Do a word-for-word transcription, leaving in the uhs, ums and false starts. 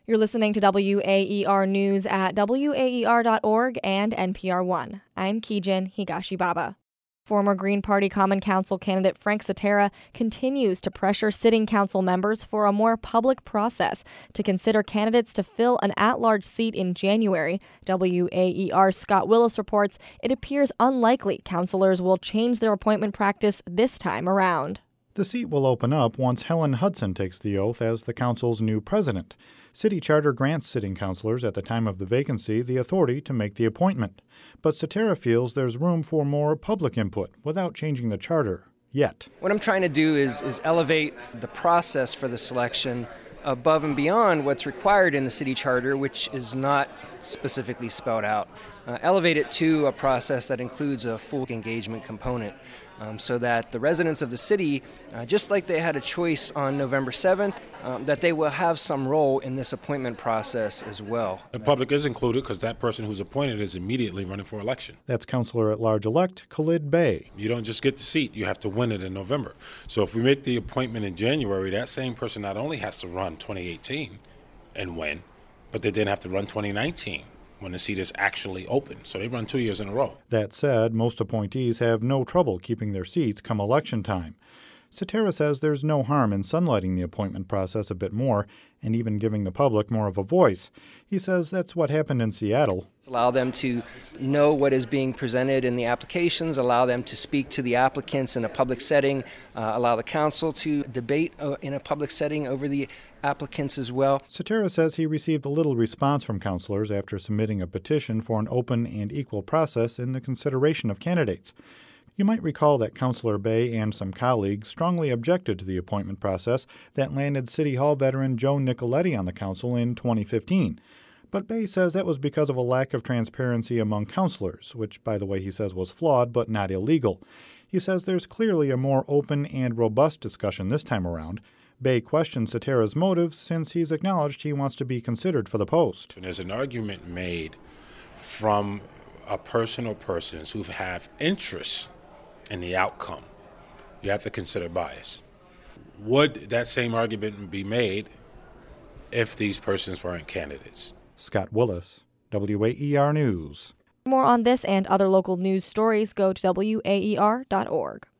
You're listening to W A E R News at W A E R dot org and N P R One. I'm Kijin Higashibaba. Former Green Party Common Council candidate Frank Cetera continues to pressure sitting council members for a more public process to consider candidates to fill an at-large seat in January. W A E R's Scott Willis reports it appears unlikely councilors will change their appointment practice this time around. The seat will open up once Helen Hudson takes the oath as the council's new president. City charter grants sitting councilors at the time of the vacancy the authority to make the appointment. But Cetera feels there's room for more public input without changing the charter yet. What I'm trying to do is, is elevate the process for the selection above and beyond what's required in the city charter, which is not specifically spelled out. Uh, elevate it to a process that includes a full engagement component um, so that the residents of the city, uh, just like they had a choice on November seventh, um, that they will have some role in this appointment process as well. The public is included because that person who's appointed is immediately running for election. That's Councilor at Large-elect Khalid Bey. You don't just get the seat, you have to win it in November. So if we make the appointment in January, that same person not only has to run twenty eighteen and win, but they then have to run twenty nineteen when the seat is actually open. So they run two years in a row. That said, most appointees have no trouble keeping their seats come election time. Cetera says there's no harm in sunlighting the appointment process a bit more and even giving the public more of a voice. He says that's what happened in Seattle. Allow them to know what is being presented in the applications, allow them to speak to the applicants in a public setting, uh, allow the council to debate uh, in a public setting over the applicants as well. Cetera says he received a little response from councilors after submitting a petition for an open and equal process in the consideration of candidates. You might recall that Councilor Bey and some colleagues strongly objected to the appointment process that landed City Hall veteran Joe Nicoletti on the council in twenty fifteen. But Bey says that was because of a lack of transparency among councilors, which, by the way, he says was flawed but not illegal. He says there's clearly a more open and robust discussion this time around. Bey questions Cetera's motives since he's acknowledged he wants to be considered for the post. And there's an argument made from a person or persons who have interest in the outcome. You have to consider bias. Would that same argument be made if these persons weren't candidates? Scott Willis, W A E R News. For more on this and other local news stories, go to W A E R dot org.